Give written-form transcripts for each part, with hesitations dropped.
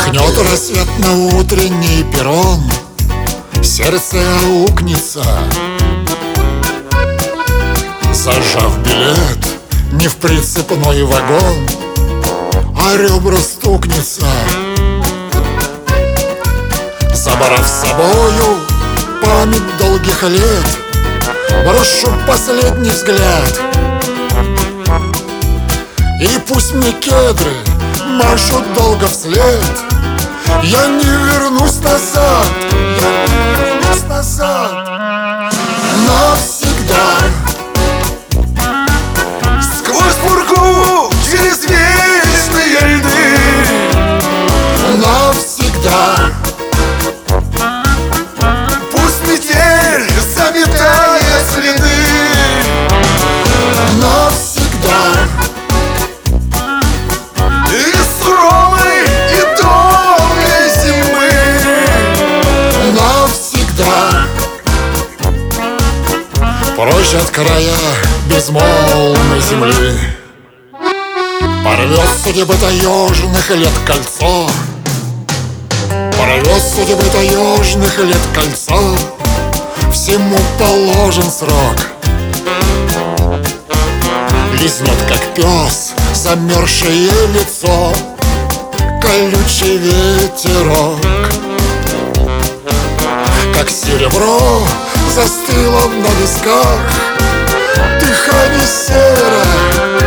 Мелькнет рассвет на утренний перрон, сердце аукнется. Зажав билет не в прицепной вагон, а ребра стукнется. Забрав с собою память долгих лет, брошу последний взгляд. И пусть мне кедры машут долго вслед, я не вернусь назад, я не вернусь назад навсегда. Сквозь пургу, через вечные льды навсегда. Пусть метель заметает следы Навсегда. из суровой и долгой зимы. Навсегда. Прочь от края безмолвной земли порвет судьбы таежных лет кольцо, порвет судьбы таежных лет кольцо. Всему положен срок. Лизнет, как пес, замерзшее лицо колючий ветерок. Как серебро застыло на висках дыхание серое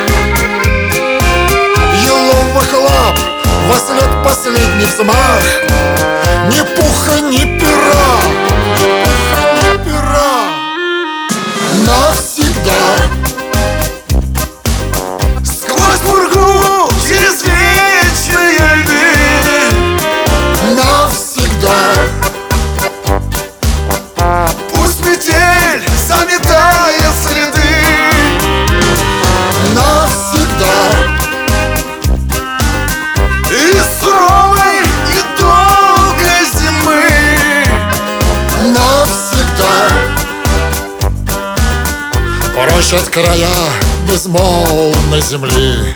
еловых лап вослед последний взмах. Ни пуха, ни пера, ни пера. Навсегда. Сквозь пургу, через вечные льды Навсегда. пусть метель заметает следы Навсегда. из суровой и долгой зимы. Навсегда. Прочь от края безмолвной земли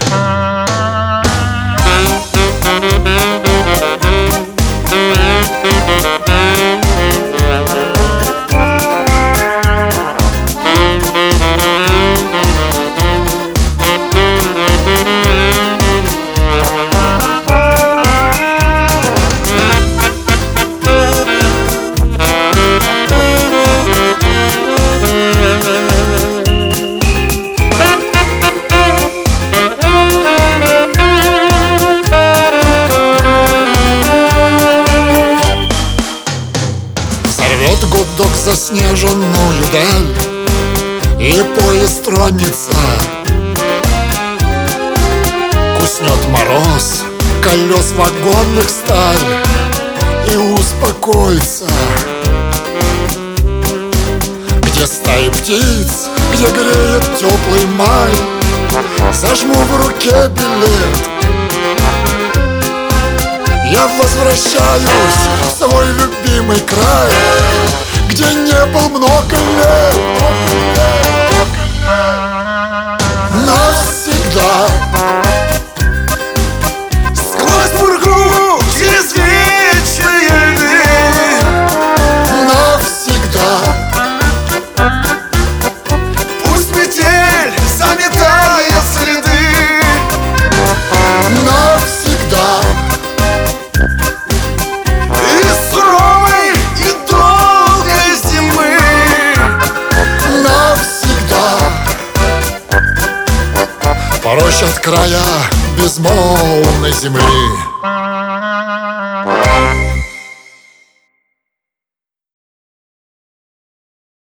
сорвет гудок заснеженную даль, и поезд тронется. Куснет мороз колес вагонных сталь и успокоится. Где стаи птиц, где греет теплый май, зажму в руке билет. Я возвращаюсь в свой любимый край, где не был много лет. Навсегда. Сквозь пургу, через вечные льды Навсегда. пусть метель заметает следы Навсегда. из суровой и долгой зимы. Навсегда. Прочь от края безмолвной земли